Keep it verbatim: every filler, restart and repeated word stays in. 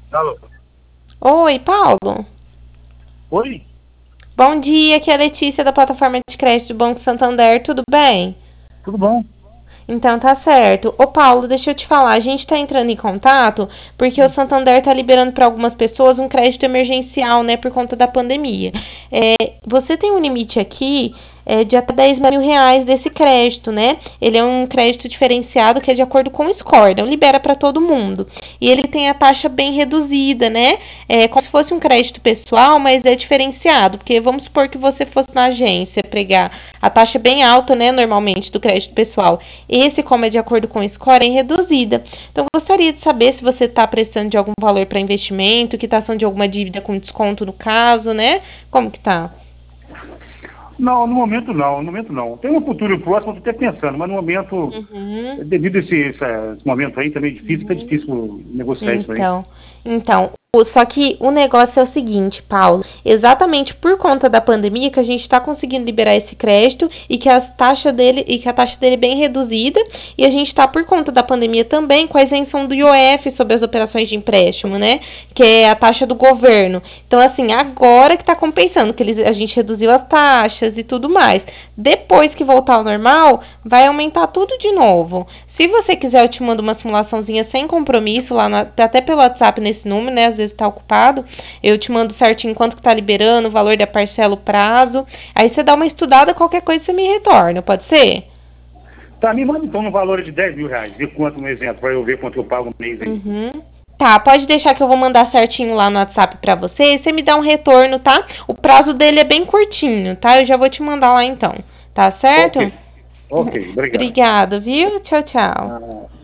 Alô? Oi, Paulo. Oi? Bom dia, aqui é a Letícia da plataforma de crédito do Banco Santander, tudo bem? Tudo bom? Então tá certo. Ô Paulo, deixa eu te falar, a gente tá entrando em contato porque o Santander tá liberando para algumas pessoas um crédito emergencial, né, por conta da pandemia. É, você tem um limite aqui é, de até dez mil reais desse crédito, né? Ele é um crédito diferenciado que é de acordo com o score, não libera para todo mundo. E ele tem a taxa bem reduzida, né? É como se fosse um crédito pessoal, mas é diferenciado, porque vamos supor que você fosse na agência pregar a taxa é bem alta, né, normalmente, do crédito pessoal. Esse, como é de acordo com o score, é reduzida. Então, gostaria de saber se você está precisando de algum valor para investimento, quitação de alguma dívida com desconto no caso, né? Como que tá? Não, no momento não, no momento não. Tem um futuro próximo, eu estou até pensando, mas no momento, Uhum, devido a esse, esse, esse momento aí, também é difícil, tá uhum. difícil negociar isso aí. Então, então, o- só que o negócio é o seguinte, Paulo, exatamente por conta da pandemia que a gente está conseguindo liberar esse crédito e que as taxas dele e que a taxa dele é bem reduzida e a gente está por conta da pandemia também com a isenção do I O F sobre as operações de empréstimo, né? Que é a taxa do governo. Então, assim, agora que está compensando, que eles, a gente reduziu as taxas e tudo mais. Depois que voltar ao normal, vai aumentar tudo de novo. Se você quiser, eu te mando uma simulaçãozinha sem compromisso, lá no, até pelo WhatsApp nesse número, né? Às vezes tá ocupado. Eu te mando certinho quanto que tá liberando, o valor da parcela, o prazo. Aí você dá uma estudada, qualquer coisa você me retorna, pode ser? Tá, me manda então no valor de dez mil reais, de quanto, um exemplo, para eu ver quanto eu pago no mês aí. Uhum. Tá, pode deixar que eu vou mandar certinho lá no WhatsApp pra você. E você me dá um retorno, tá? O prazo dele é bem curtinho, tá? Eu já vou te mandar lá então. Tá Ok, certo? ok, obrigado. Obrigada, viu? Tchau, tchau. Ah,